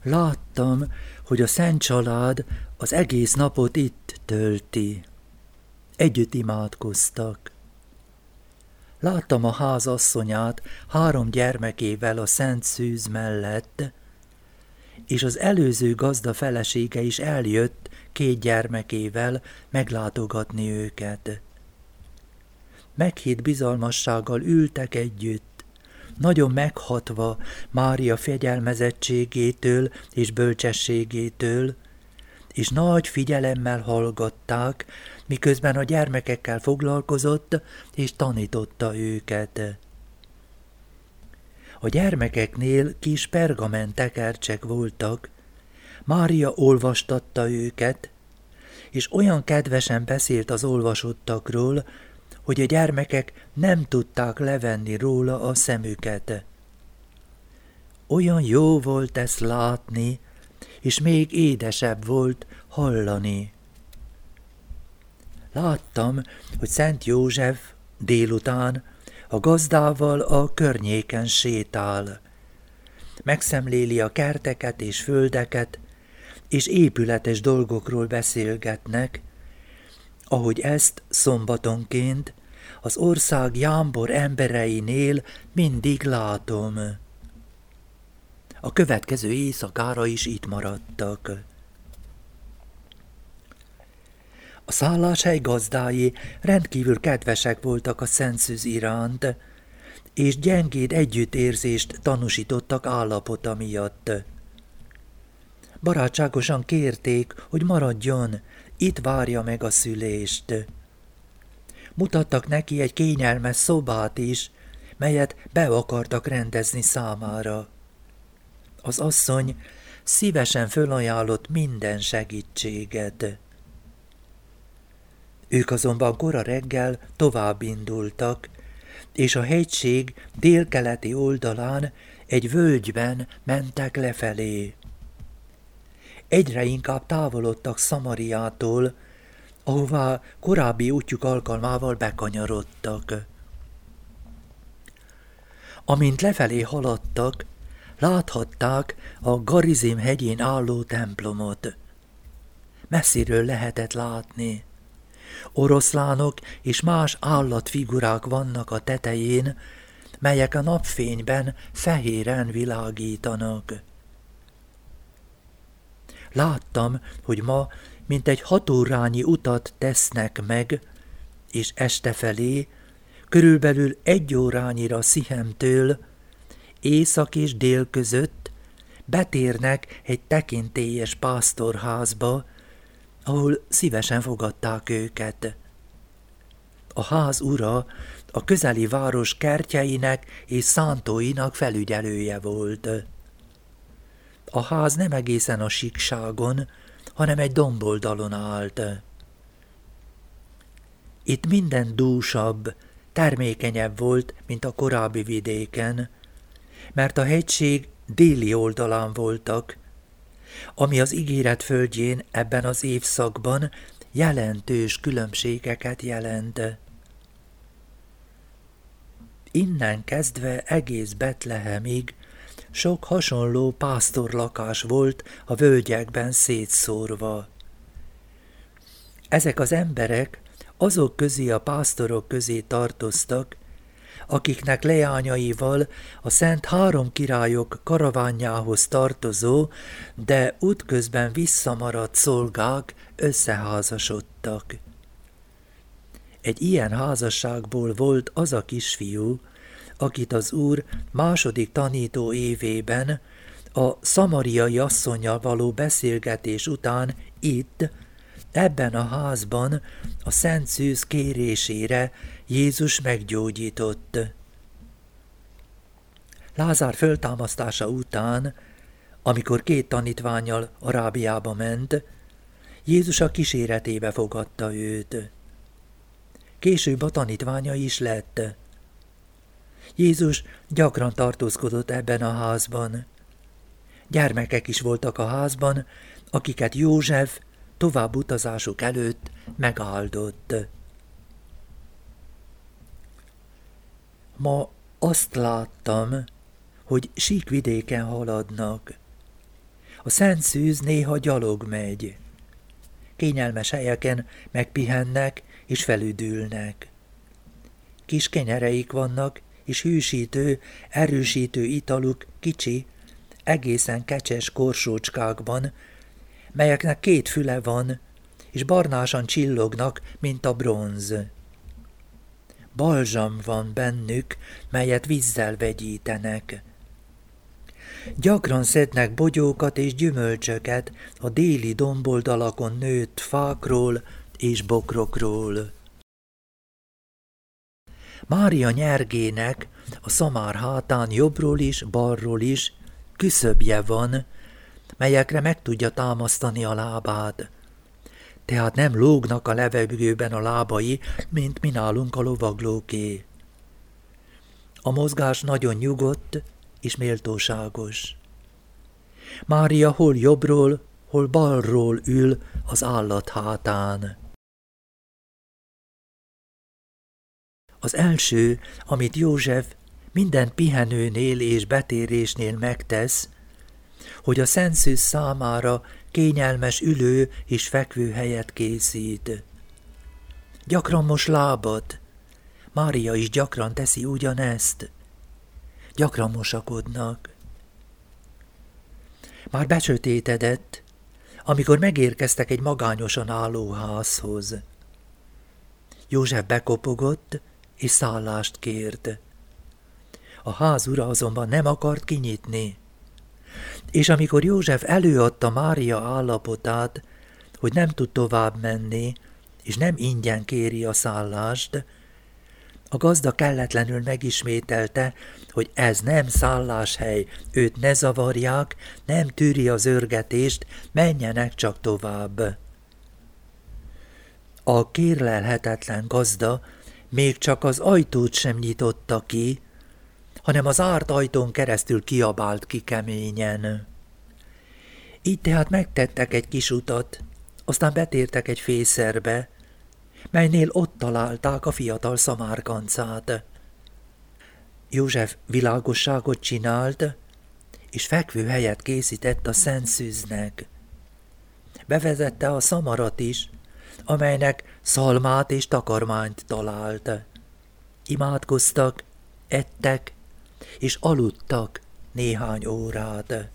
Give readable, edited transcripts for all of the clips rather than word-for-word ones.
Láttam, hogy a Szent Család az egész napot itt tölti. Együtt imádkoztak. Láttam a ház asszonyát 3 gyermekével a szent szűz mellett, és az előző gazda felesége is eljött 2 gyermekével meglátogatni őket. Meghitt bizalmassággal ültek együtt, nagyon meghatva Mária fegyelmezettségétől és bölcsességétől, és nagy figyelemmel hallgatták, miközben a gyermekekkel foglalkozott és tanította őket. A gyermekeknél kis pergamentekercsek voltak, Mária olvastatta őket, és olyan kedvesen beszélt az olvasottakról, hogy a gyermekek nem tudták levenni róla a szemüket. Olyan jó volt ezt látni, és még édesebb volt hallani. Láttam, hogy Szent József délután a gazdával a környéken sétál. Megszemléli a kerteket és földeket, és épületes dolgokról beszélgetnek, ahogy ezt szombatonként az ország jámbor embereinél mindig látom. A következő éjszakára is itt maradtak. A szálláshely gazdái rendkívül kedvesek voltak a Szent Szűz iránt, és gyengéd együttérzést tanúsítottak állapota miatt. Barátságosan kérték, hogy maradjon, itt várja meg a szülést. Mutattak neki egy kényelmes szobát is, melyet be akartak rendezni számára. Az asszony szívesen fölajánlott minden segítséget. Ők azonban kora reggel tovább indultak, és a hegység délkeleti oldalán egy völgyben mentek lefelé. Egyre inkább távolodtak Szamariától, ahová korábbi útjuk alkalmával bekanyarodtak. Amint lefelé haladtak, láthatták a Garizim hegyén álló templomot. Messziről lehetett látni. Oroszlánok és más állatfigurák vannak a tetején, melyek a napfényben fehéren világítanak. Láttam, hogy ma mintegy 6 órányi utat tesznek meg, és este felé, körülbelül 1 órányira Szihemtől, észak és dél között betérnek egy tekintélyes pásztorházba, ahol szívesen fogadták őket. A ház ura a közeli város kertjeinek és szántóinak felügyelője volt. A ház nem egészen a síkságon, hanem egy domboldalon állt. Itt minden dúsabb, termékenyebb volt, mint a korábbi vidéken, mert a hegység déli oldalán voltak, ami az ígéret földjén ebben az évszakban jelentős különbségeket jelent. Innen kezdve egész Betlehemig sok hasonló pásztorlakás volt a völgyekben szétszórva. Ezek az emberek azok közé a pásztorok közé tartoztak, akiknek leányaival a Szent Három királyok karavánjához tartozó, de útközben visszamaradt szolgák összeházasodtak. Egy ilyen házasságból volt az a kisfiú, akit az Úr második tanító évében a szamariai asszonnyal való beszélgetés után itt, ebben a házban a Szent Szűz kérésére Jézus meggyógyított. Lázár föltámasztása után, amikor 2 tanítvánnyal Arábiába ment, Jézus a kíséretébe fogadta őt. Később a tanítványa is lett. Jézus gyakran tartózkodott ebben a házban. Gyermekek is voltak a házban, akiket József tovább utazásuk előtt megáldott. Ma azt láttam, hogy síkvidéken haladnak. A Szent Szűz néha gyalog megy. Kényelmes helyeken megpihennek és felüdülnek. Kis kenyereik vannak, és hűsítő, erősítő italuk kicsi, egészen kecses korsócskákban, melyeknek 2 füle van, és barnásan csillognak, mint a bronz. Balzsam van bennük, melyet vízzel vegyítenek. Gyakran szednek bogyókat és gyümölcsöket a déli domboldalakon nőtt fákról és bokrokról. Mária nyergének a szamár hátán jobbról is, balról is küszöbje van, melyekre meg tudja támasztani a lábát. Tehát nem lógnak a levegőben a lábai, mint mi nálunk a lovaglóké. A mozgás nagyon nyugodt és méltóságos. Mária hol jobbról, hol balról ül az állat hátán. Az első, amit József minden pihenőnél és betérésnél megtesz, hogy a Szent Szűz számára kényelmes ülő és fekvőhelyet készít. Gyakran mos lábat. Mária is gyakran teszi ugyanezt. Gyakran mosakodnak. Már besötétedett, amikor megérkeztek egy magányosan álló házhoz. József bekopogott, és szállást kért. A ház ura azonban nem akart kinyitni. És amikor József előadta Mária állapotát, hogy nem tud tovább menni, és nem ingyen kéri a szállást, a gazda kelletlenül megismételte, hogy ez nem szálláshely, őt ne zavarják, nem tűri az örgetést, menjenek csak tovább. A kérlelhetetlen gazda még csak az ajtót sem nyitotta ki, hanem az zárt ajtón keresztül kiabált ki keményen. Így tehát megtettek egy kis utat, aztán betértek egy fészerbe, melynél ott találták a fiatal szamárkancát. József világosságot csinált, és fekvőhelyet készített a Szent Szűznek. Bevezette a szamarat is, amelynek szalmát és takarmányt talált. Imádkoztak, ettek, és aludtak néhány órát.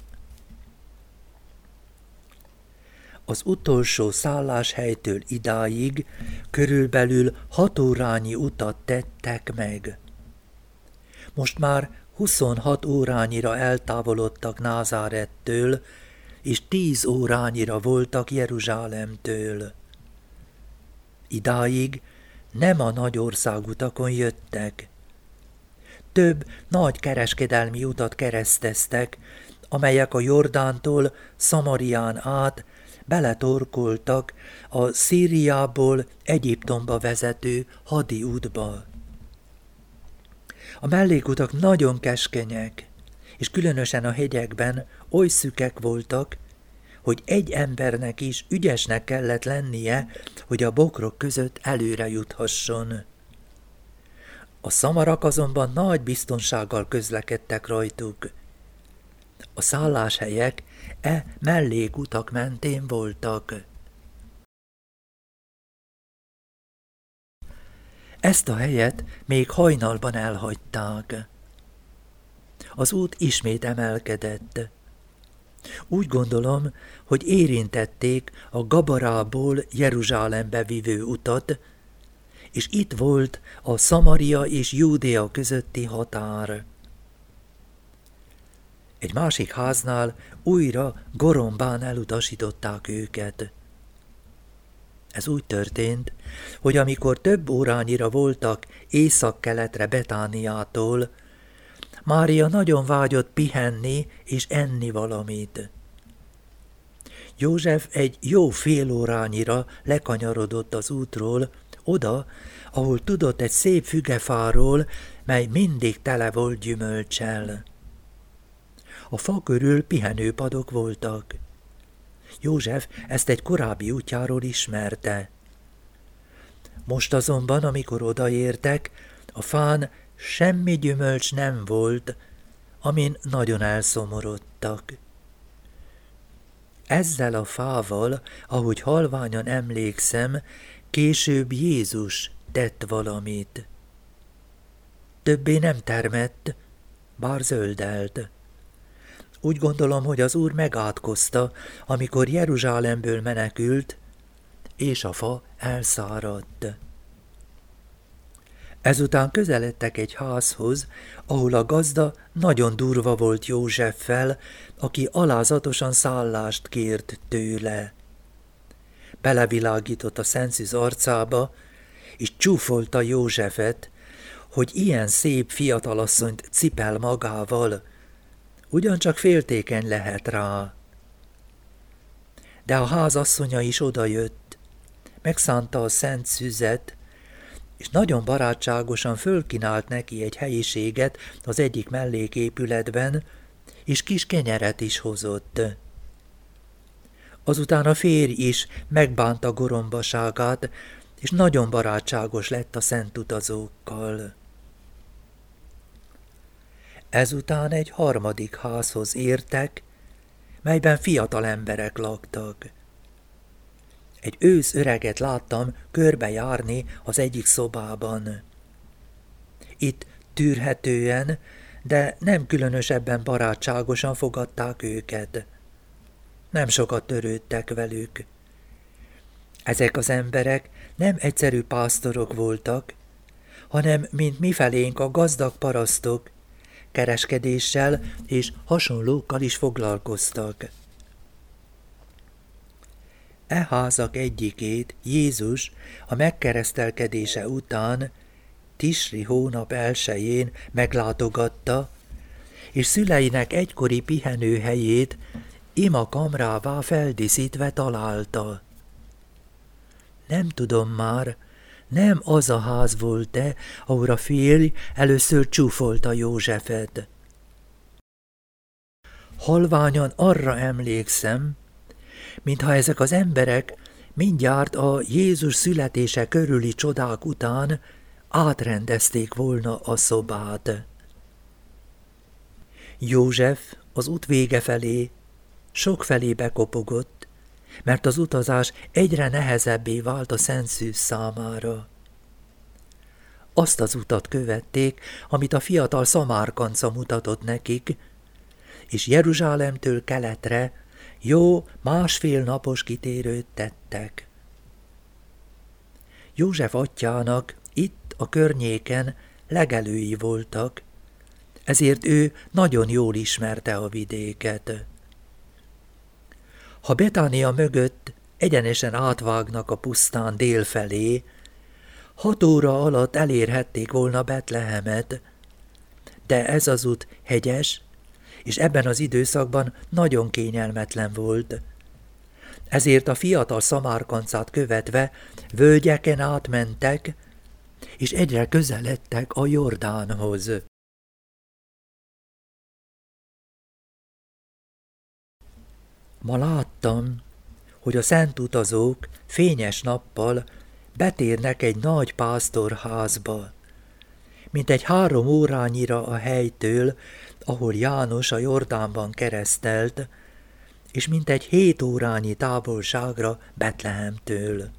Az utolsó szálláshelytől idáig körülbelül 6 órányi utat tettek meg. Most már 26 órányira eltávolodtak Názárettől, és 10 órányira voltak Jeruzsálemtől. Idáig nem a nagy országutakon jöttek. Több nagy kereskedelmi utat kereszteztek, amelyek a Jordántól Szamarián át beletorkoltak a Szíriából Egyiptomba vezető hadi útba. A mellékutak nagyon keskenyek, és különösen a hegyekben oly szükek voltak, hogy egy embernek is ügyesnek kellett lennie, hogy a bokrok között előre juthasson. A szamarak azonban nagy biztonsággal közlekedtek rajtuk. A szálláshelyek mellékutak mentén voltak. Ezt a helyet még hajnalban elhagyták. Az út ismét emelkedett. Úgy gondolom, hogy érintették a Gabarából Jeruzsálembe vivő utat, és itt volt a Szamaria és Júdea közötti határ. Egy másik háznál újra gorombán elutasították őket. Ez úgy történt, hogy amikor több órányira voltak észak-keletre Betániától, Mária nagyon vágyott pihenni és enni valamit. József egy jó fél órányira lekanyarodott az útról, oda, ahol tudott egy szép fügefáról, mely mindig tele volt gyümölccsel. A fa körül pihenőpadok voltak. József ezt egy korábbi útjáról ismerte. Most azonban, amikor odaértek, a fán semmi gyümölcs nem volt, amin nagyon elszomorodtak. Ezzel a fával, ahogy halványan emlékszem, később Jézus tett valamit. Többé nem termett, bár zöldelt. Úgy gondolom, hogy az Úr megátkozta, amikor Jeruzsálemből menekült, és a fa elszáradt. Ezután közeledtek egy házhoz, ahol a gazda nagyon durva volt Józseffel, aki alázatosan szállást kért tőle. Belevilágított a szentszűz arcába, és csúfolta Józsefet, hogy ilyen szép fiatalasszonyt cipel magával, ugyancsak féltékeny lehet rá. De a ház asszonya is odajött, megszánta a szent szüzet, és nagyon barátságosan fölkínált neki egy helyiséget az egyik melléképületben, és kis kenyeret is hozott. Azután a férj is megbánta gorombaságát, és nagyon barátságos lett a szent utazókkal. Ezután egy harmadik házhoz értek, melyben fiatal emberek laktak. Egy ősz öreget láttam körbejárni az egyik szobában. Itt tűrhetően, de nem különösebben barátságosan fogadták őket. Nem sokat törődtek velük. Ezek az emberek nem egyszerű pásztorok voltak, hanem mint mifelénk a gazdag parasztok, kereskedéssel és hasonlókkal is foglalkoztak. E házak egyikét Jézus a megkeresztelkedése után Tisri hónap 1-jén meglátogatta, és szüleinek egykori pihenőhelyét imakamrává feldíszítve találta. Nem tudom már, nem az a ház volt-e, ahol a férj először csúfolta Józsefet. Halványan arra emlékszem, mintha ezek az emberek mindjárt a Jézus születése körüli csodák után átrendezték volna a szobát. József az út vége felé sokfelé bekopogott, mert az utazás egyre nehezebbé vált a szentszűz számára. Azt az utat követték, amit a fiatal szamárkanca mutatott nekik, és Jeruzsálemtől keletre jó 1,5 napos kitérőt tettek. József atyjának itt a környéken legelői voltak, ezért ő nagyon jól ismerte a vidéket. Ha Betánia mögött egyenesen átvágnak a pusztán délfelé, 6 óra alatt elérhették volna Betlehemet, de ez az út hegyes, és ebben az időszakban nagyon kényelmetlen volt. Ezért a fiatal szamárkancát követve völgyeken átmentek, és egyre közeledtek a Jordánhoz. Ma láttam, hogy a szent utazók fényes nappal betérnek egy nagy pásztorházba, mintegy 3 órányira a helytől, ahol János a Jordánban keresztelt, és mintegy 7 órányi távolságra Betlehemtől.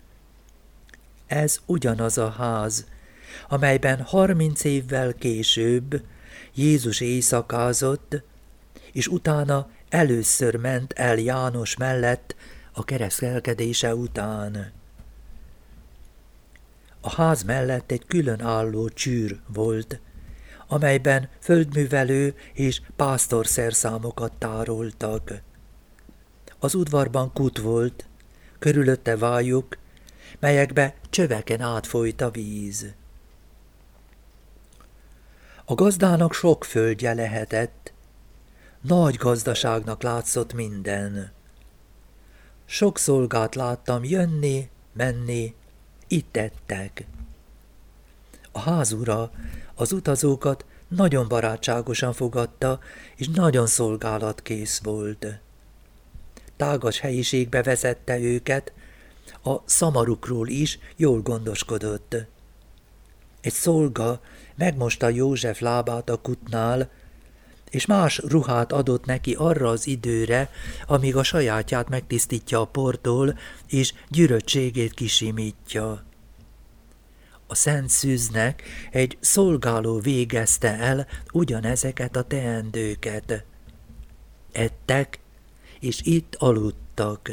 Ez ugyanaz a ház, amelyben 30 évvel később Jézus éjszakázott, és utána először ment el János mellett a keresztelkedése után. A ház mellett egy különálló csűr volt, amelyben földművelő és pásztorszerszámokat tároltak. Az udvarban kút volt, körülötte vályuk, melyekbe csöveken átfolyt a víz. A gazdának sok földje lehetett, nagy gazdaságnak látszott minden. Sok szolgát láttam jönni, menni, itt ettek. A házura az utazókat nagyon barátságosan fogadta, és nagyon szolgálatkész volt. Tágas helyiségbe vezette őket, a szamarukról is jól gondoskodott. Egy szolga megmosta József lábát a kutnál, és más ruhát adott neki arra az időre, amíg a sajátját megtisztítja a portól, és gyűröttségét kisimítja. A Szent Szűznek egy szolgáló végezte el ugyanezeket a teendőket. Ettek, és itt aludtak.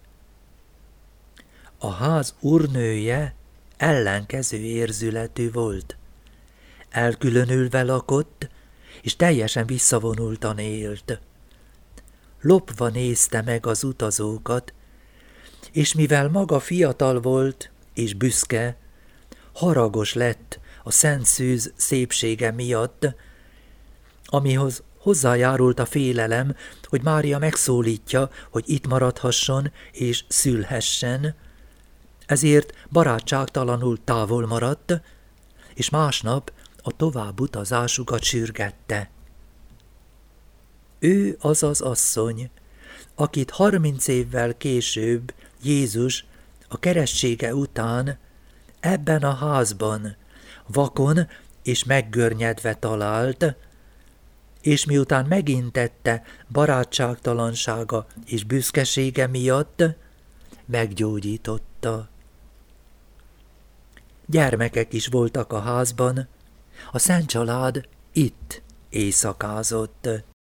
A ház úrnője ellenkező érzületű volt. Elkülönülve lakott, és teljesen visszavonultan élt. Lopva nézte meg az utazókat, és mivel maga fiatal volt és büszke, haragos lett a Szent Szűz szépsége miatt, amihoz hozzájárult a félelem, hogy Mária megszólítja, hogy itt maradhasson és szülhessen, ezért barátságtalanul távol maradt, és másnap a tovább utazásukat sürgette. Ő az az asszony, akit 30 évvel később Jézus a keresztsége után ebben a házban vakon és meggörnyedve talált, és miután megintette barátságtalansága és büszkesége miatt, meggyógyította. Gyermekek is voltak a házban, a Szent Család itt éjszakázott.